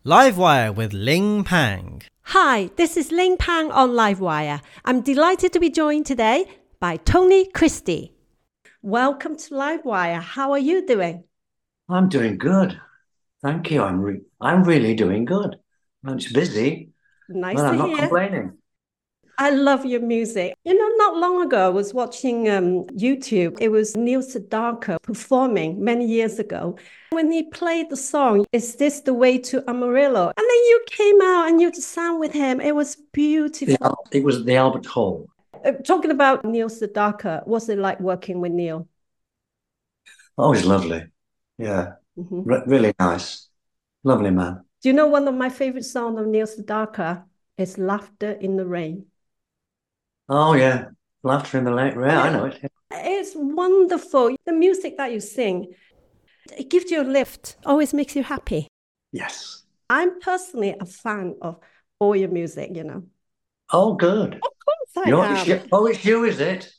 Livewire with Ling Pang. Hi, this is Ling Pang on Livewire. I'm delighted to be joined today by Tony Christie. Welcome to Livewire. How are you doing? I'm doing good. Thank you. I'm really doing good. I'm just busy, Nice but to I'm not hear. complaining. I love your music. Not long ago, I was watching YouTube. It was Neil Sedaka performing many years ago. When he played the song, Is This the Way to Amarillo? And then you came out and you sang with him. It was beautiful. It was the Albert Hall. Talking about Neil Sedaka, what's it like working with Neil? Oh, he's lovely. Yeah, really nice. Lovely man. Do you know one of my favorite songs of Neil Sedaka is Laughter in the Rain? Oh, yeah. Laughter in the Lake. Yeah, I know it. It's wonderful. The music that you sing, it gives you a lift, always makes you happy. Yes. I'm personally a fan of all your music, Oh, good. Of course I am. It's you, is it?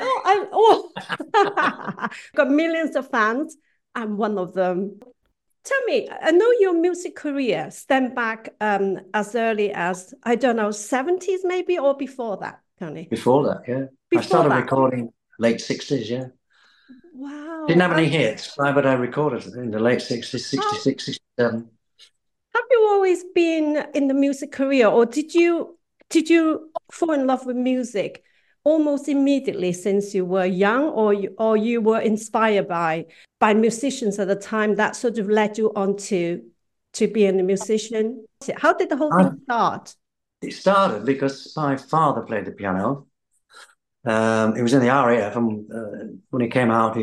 Got millions of fans. I'm one of them. Tell me, I know your music career stemmed back as early as, I don't know, 70s maybe, or before that, Tony? Before that, yeah. I started recording late 60s, yeah. Wow. Didn't have any hits, but I recorded in the late 60s, 66, 67. Have you always been in the music career, or did you fall in love with music almost immediately since you were young, or you were inspired by musicians at the time that sort of led you on to being a musician? How did the whole thing start? It started because my father played the piano. He was in the RAF, and when he came out,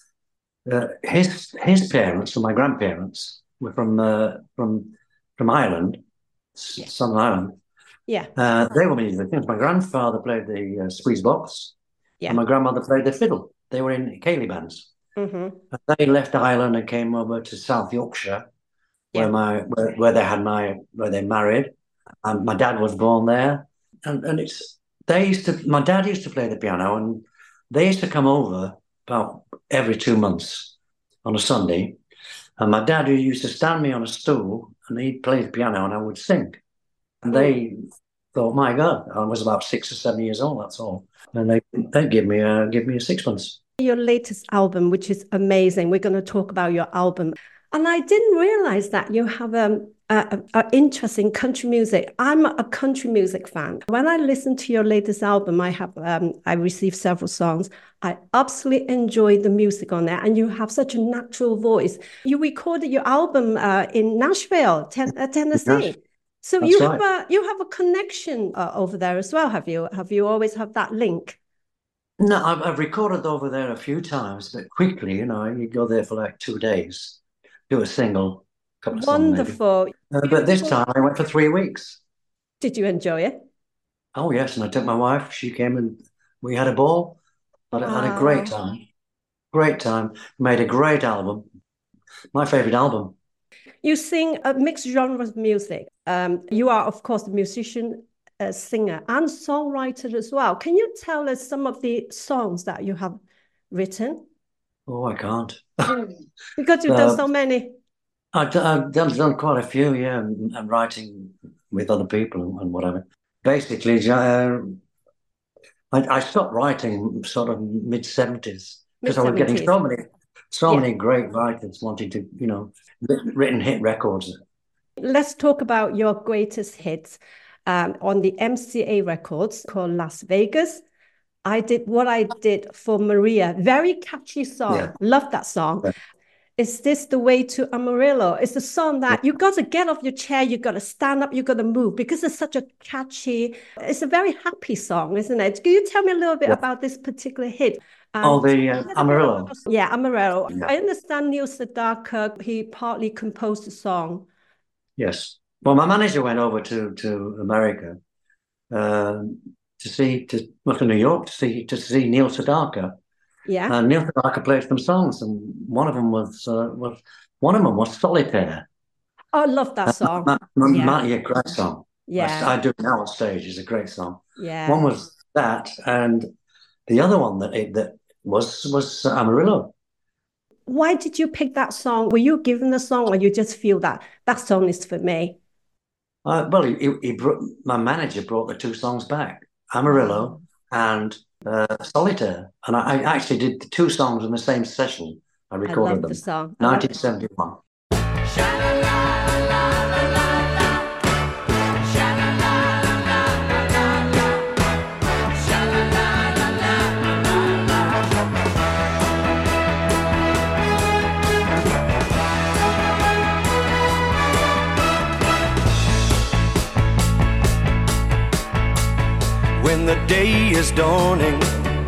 his parents, so my grandparents, were from Ireland, Southern Ireland. Yeah. They were musicians. My grandfather played the squeeze box, and my grandmother played the fiddle. They were in Cayley bands. And they left Ireland and came over to South Yorkshire, where they married. And my dad was born there, and my dad used to play the piano, and they used to come over about every 2 months on a Sunday. And my dad used to stand me on a stool, and he'd play the piano, and I would sing. And they thought, my God, I was about 6 or 7 years old. That's all. And they give me a sixpence. Your latest album, which is amazing. We're going to talk about your album. And I didn't realize that you have an interest in country music. I'm a country music fan. When I listen to your latest album, I received several songs. I absolutely enjoy the music on there, and you have such a natural voice. You recorded your album in Nashville, Tennessee. So you have a connection over there as well, have you? Have you always had that link? No, I've recorded over there a few times, but quickly, you go there for like 2 days, do a single, couple of songs maybe. Wonderful. But this time I went for 3 weeks. Did you enjoy it? Oh, yes. And I took my wife. She came and we had a ball. Had a great time. Great time. Made a great album. My favorite album. You sing a mixed genre of music. You are, of course, a musician, a singer, and songwriter as well. Can you tell us some of the songs that you have written? Oh, I can't. Because you've done so many. I've done quite a few, yeah, and writing with other people and whatever. Basically, I stopped writing sort of mid-70s because I was getting so many great writers wanting to, written hit records. Let's talk about your greatest hits on the MCA records called Las Vegas. I did what I did for Maria. Very catchy song. Yeah. Love that song. Yeah. Is This the Way to Amarillo? It's a song that you got to get off your chair, you got to stand up, you got to move because it's such a catchy, it's a very happy song, isn't it? Can you tell me a little bit about this particular hit? The Amarillo. Yeah, Amarillo. Yeah. I understand Neil Sedaka, he partly composed the song. Yes. Well, my manager went over to America to New York to see Neil Sedaka. Yeah. And Neil Sedaka played some songs, and one of them was Solitaire. I love that song. Great song. Yeah. I do it now on stage. It's a great song. Yeah. One was that, and the other one that was Amarillo. Why did you pick that song? Were you given the song, or you just feel that song is for me? Well, my manager brought the two songs back, Amarillo and Solitaire. And I actually did the two songs in the same session. I recorded them. The song. 1971. When the day is dawning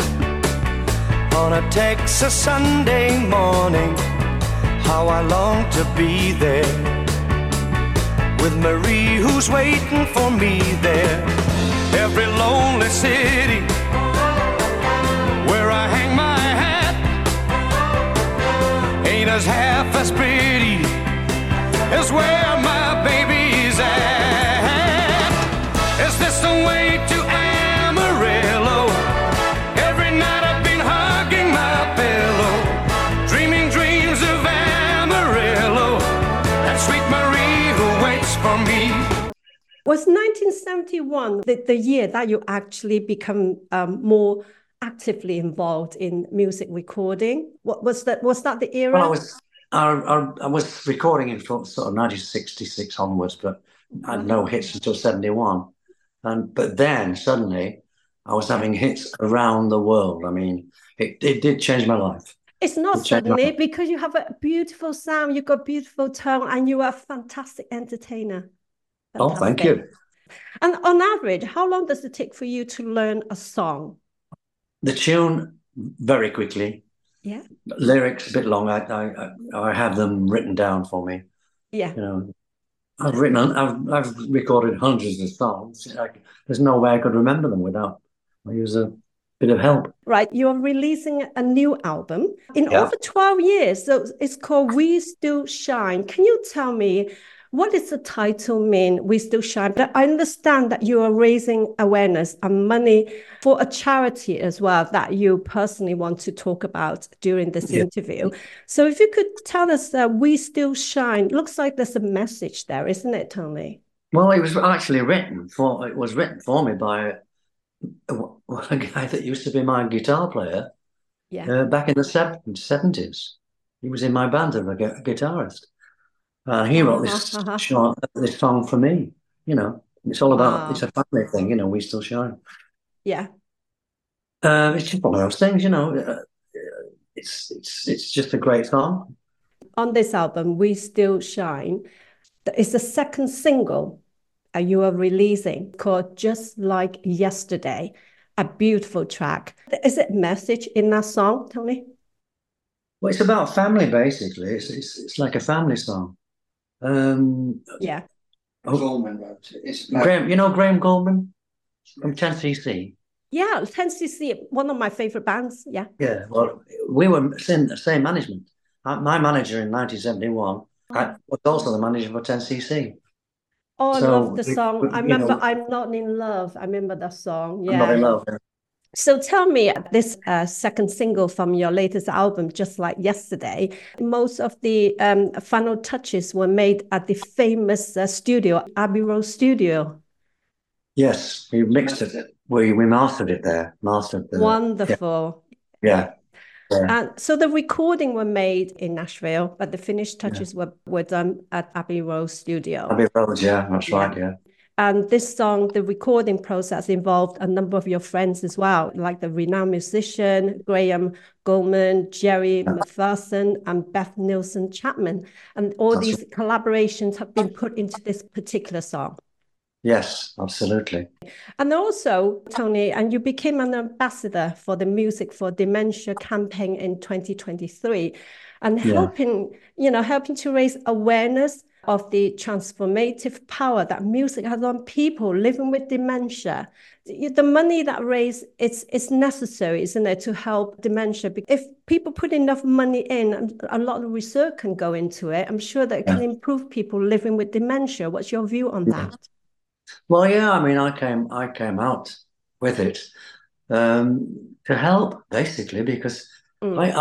on a Texas Sunday morning, how I long to be there with Marie who's waiting for me there. Every lonely city where I hang my hat ain't as half as pretty as where my baby's at. Is this the way to Amarillo? Every night I've been hugging my pillow, dreaming dreams of Amarillo, that sweet Marie who waits for me. Was 1971 the year that you actually become more actively involved in music recording? What was that? Was that the era? Well, I was recording it from sort of 1966 onwards, but I had no hits until 71. But then suddenly I was having hits around the world. I mean, it did change my life. It's not suddenly, because you have a beautiful sound, you've got beautiful tone, and you are a fantastic entertainer. Fantastic. Oh, thank you. And on average, how long does it take for you to learn a song? The tune, very quickly. Yeah. Lyrics, a bit long. I have them written down for me. Yeah. You know, I've recorded hundreds of songs. There's no way I could remember them without I use a bit of help. Right. You're releasing a new album in over 12 years. So it's called We Still Shine. Can you tell me, what does the title mean, We Still Shine? But I understand that you are raising awareness and money for a charity as well that you personally want to talk about during this interview. So if you could tell us, We Still Shine, looks like there's a message there, isn't it, Tony? Well, it was actually written for me by a guy that used to be my guitar player back in the 70s. He was in my band as a guitarist. He wrote this song for me. You know, it's all about, it's a family thing, you know, We Still Shine. Yeah. It's just one of those things, you know. It's just a great song. On this album, We Still Shine, it's the second single you are releasing called Just Like Yesterday, a beautiful track. Is it message in that song, Tony? Well, it's about family, basically. It's like a family song. Yeah. Goldman wrote it. Graham, you know Graham Goldman from 10cc? Yeah, 10cc, one of my favorite bands. Yeah. Yeah, well, we were in the same management. My manager in 1971 was also the manager for 10cc. Oh, I love the song. I remember I'm Not in Love. I remember that song. Yeah. I'm Not in Love. Yeah. So tell me, this second single from your latest album, Just Like Yesterday, most of the final touches were made at the famous studio, Abbey Road Studio. Yes, we mixed it. We mastered it there. Wonderful. Yeah. And so the recording were made in Nashville, but the finished touches were done at Abbey Road Studio. Abbey Road, yeah, that's right, yeah. And this song, the recording process involved a number of your friends as well, like the renowned musician, Graham Goldman, Jerry McPherson, and Beth Nielsen Chapman. And all these collaborations have been put into this particular song. Yes, absolutely. And also, Tony, and you became an ambassador for the Music for Dementia campaign in 2023, and helping to raise awareness of the transformative power that music has on people living with dementia. The money that raised, it's necessary, isn't it, to help dementia? If people put enough money in, a lot of research can go into it. I'm sure that it can improve people living with dementia. What's your view on that? Well, yeah, I mean, I came out with it to help, basically, because I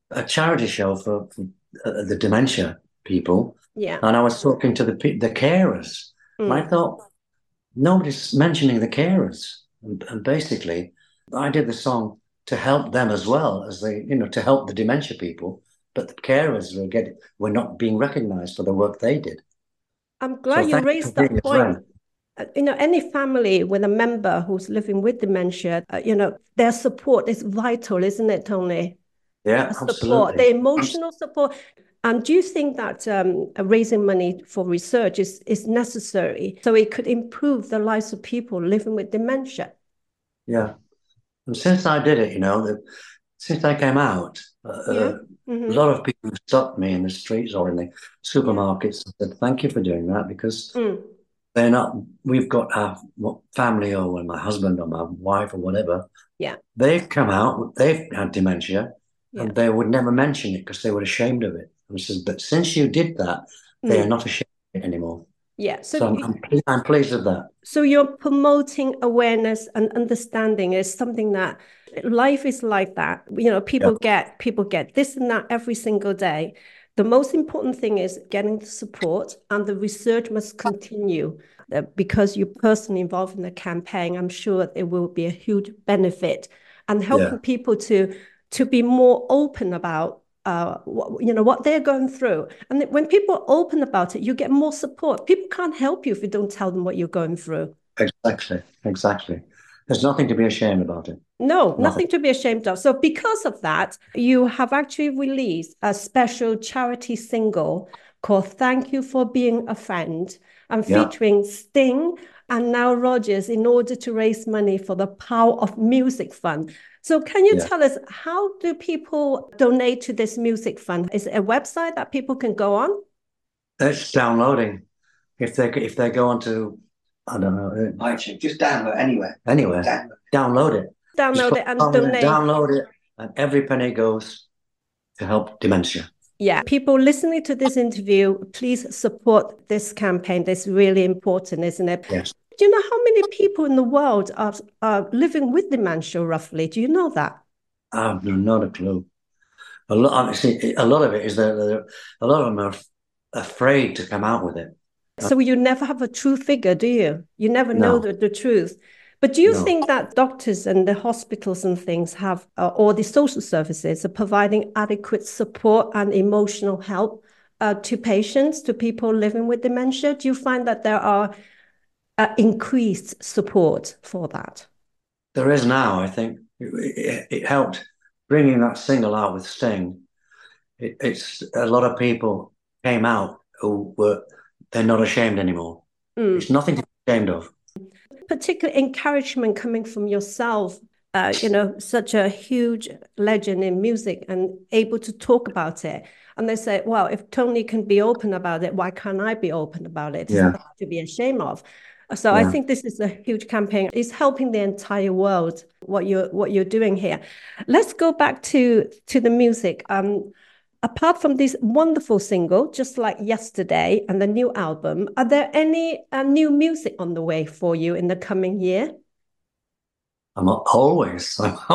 a charity show for the dementia people. Yeah. And I was talking to the carers. And I thought, nobody's mentioning the carers. And basically, I did the song to help them as well as to help the dementia people. But the carers were not being recognised for the work they did. I'm glad you raised that point. Any family with a member who's living with dementia, their support is vital, isn't it, Tony? Yeah, absolutely. The emotional support. And do you think that raising money for research is necessary so it could improve the lives of people living with dementia? Yeah. And since I did it, since I came out, a lot of people stopped me in the streets or in the supermarkets and said, thank you for doing that, because we've got our family or my husband or my wife or whatever. Yeah. They've come out, they've had dementia, and they would never mention it because they were ashamed of it. And said, but since you did that, they are not ashamed of it anymore. Yeah. So I'm pleased with that. So you're promoting awareness and understanding is something that life is like that. People get this and that every single day. The most important thing is getting the support, and the research must continue. Because you're personally involved in the campaign, I'm sure it will be a huge benefit, and helping people to be more open about what they're going through. And when people are open about it, you get more support. People can't help you if you don't tell them what you're going through. Exactly. There's nothing to be ashamed about it. No, nothing to be ashamed of. So because of that, you have actually released a special charity single called Thank You for Being a Friend, and featuring Sting and Nile Rodgers in order to raise money for the Power of Music Fund. So can you tell us, how do people donate to this music fund? Is it a website that people can go on? It's downloading. If they go onto, I don't know, iTunes, just download anywhere. Download it. Download it and donate. Download it, and every penny goes to help dementia. Yeah, people listening to this interview, please support this campaign. That's really important, isn't it? Yes. Do you know how many people in the world are living with dementia, roughly? Do you know that? I have not a clue. A lot of it is that a lot of them are afraid to come out with it. So you never have a true figure, do you? You never know the truth. But do you think that doctors and the hospitals and things have, or the social services are providing adequate support and emotional help to patients, to people living with dementia? Do you find that there are increased support for that? There is now, I think. It helped bringing that single out with Sting. It's a lot of people came out who they're not ashamed anymore. It's nothing to be ashamed of. Particular encouragement coming from yourself, such a huge legend in music and able to talk about it. And they say, well, if Tony can be open about it, why can't I be open about it? It's nothing to be ashamed of. So I think this is a huge campaign. It's helping the entire world, what you're doing here. Let's go back to the music. Apart from this wonderful single, Just Like Yesterday, and the new album, are there any new music on the way for you in the coming year? I'm always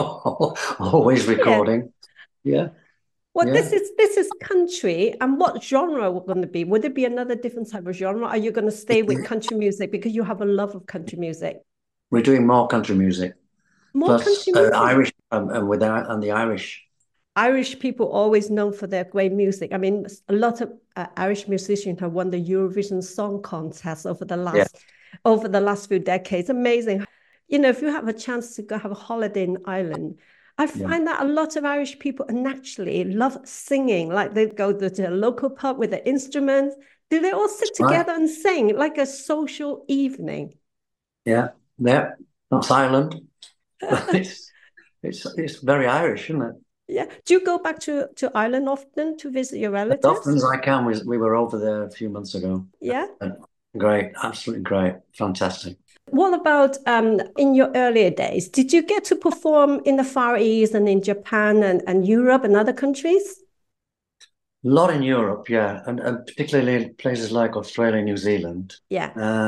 recording. Yeah. Well, this is country. And what genre will going to be? Would it be another different type of genre? Are you going to stay with country music because you have a love of country music? We're doing more country music. Country music? Irish and the Irish. Irish people always known for their great music. I mean, a lot of Irish musicians have won the Eurovision Song Contest over the last few decades. Amazing. If you have a chance to go have a holiday in Ireland, I find that a lot of Irish people naturally love singing. Like they go to a local pub with their instruments. Do they all sit together and sing like a social evening? Yeah. Not silent. It's very Irish, isn't it? Yeah. Do you go back to Ireland often to visit your relatives? As often as I can. We were over there a few months ago. Yeah. Great. Absolutely great. Fantastic. What about in your earlier days? Did you get to perform in the Far East and in Japan and Europe and other countries? A lot in Europe, yeah. And particularly places like Australia, New Zealand. Yeah.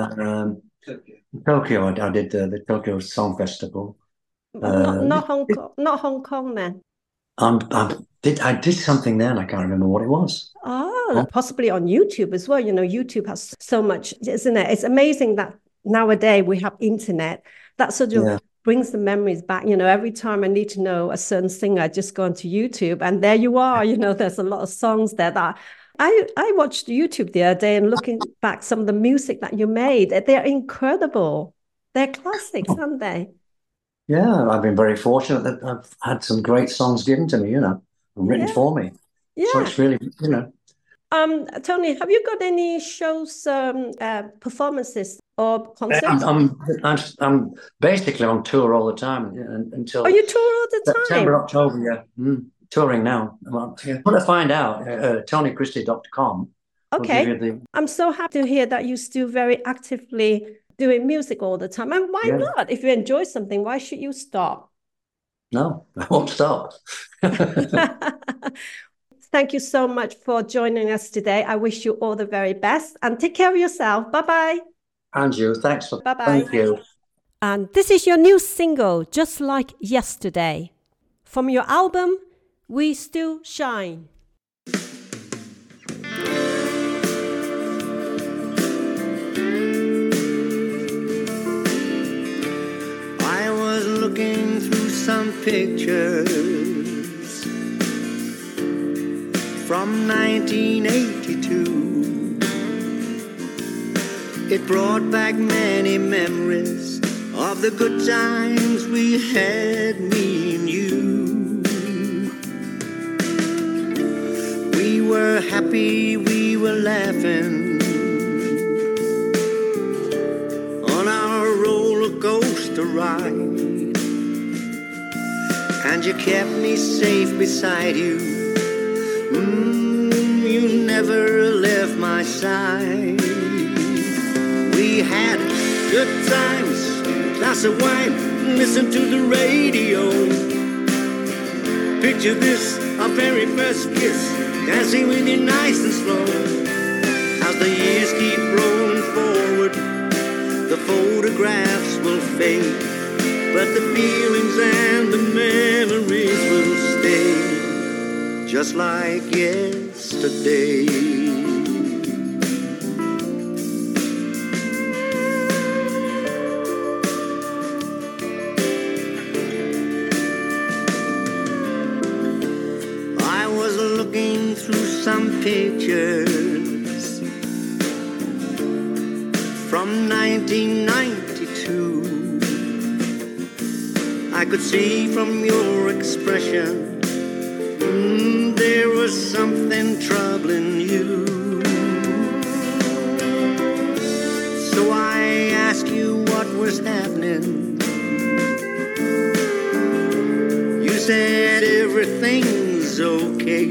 Tokyo, I did the Tokyo Song Festival. Not Hong Kong then. I'm I did something there and I can't remember what it was. Oh, possibly on YouTube as well. You know, YouTube has so much, isn't it? It's amazing that nowadays we have internet that sort of brings the memories back. You know, every time I need to know a certain singer, I just go onto YouTube and there you are. You know, there's a lot of songs there that I watched YouTube the other day and looking back some of the music that you made. They're incredible. They're classics, aren't they? Yeah, I've been very fortunate that I've had some great songs given to me, you know, and written for me. Yeah. So it's really, you know. Tony, have you got any shows, performances or concerts? I'm basically on tour all the time until. Oh, you tour all the time? September, October, yeah. Touring now. Well, to find out, TonyChristie.com. Okay. I'm so happy to hear that you're still very actively doing music all the time. And why not? If you enjoy something, why should you stop? No, I won't stop. Thank you so much for joining us today. I wish you all the very best and take care of yourself. Bye-bye. And you. Thanks. Bye-bye. Thank you. And this is your new single, Just Like Yesterday, from your album, We Still Shine. I was looking through some pictures from 1982. It brought back many memories of the good times we had, me and you. We were happy, we were laughing on our roller coaster ride, and you kept me safe beside you. You never left my side. We had good times, glass of wine, listen to the radio. Picture this, our very first kiss, dancing with you nice and slow. As the years keep rolling forward, the photographs will fade, but the feelings and the memories will stay, just like yesterday. I was looking through some pictures from 1992. I could see from your expression there was something troubling you. So I asked you what was happening. You said everything's okay,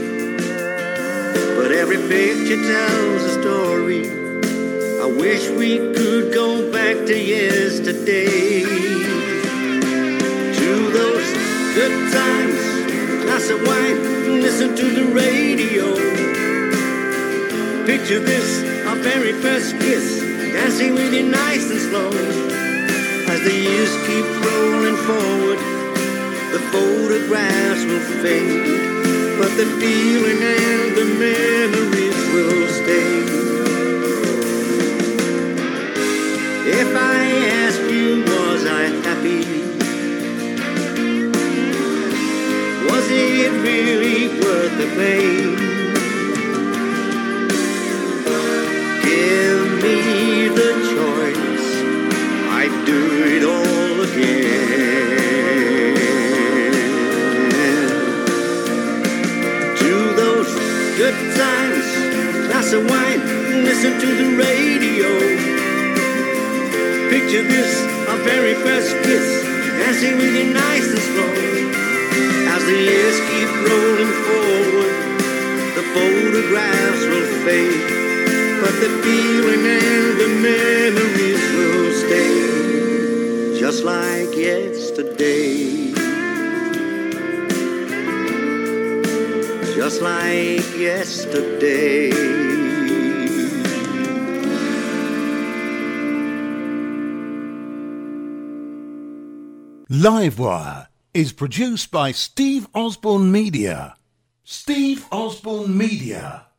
but every picture tells a story. I wish we could go back to yesterday, to those good times, glass of wine, listen to the radio. Picture this, our very first kiss, dancing with you nice and slow. As the years keep rolling forward, the photographs will fade, but the feeling and the memories will stay. If I ask you, was I happy? Was it really worth the pain? Give me the choice, I'd do it all again. To those good times, glass of wine, listen to the radio. Picture this, our very first kiss, dancing with you nice and slow. As the years keep rolling forward, the photographs will fade, but the feeling and the memories will stay, just like yesterday. Just like yesterday. Livewire is produced by Steve Osborne Media. Steve Osborne Media.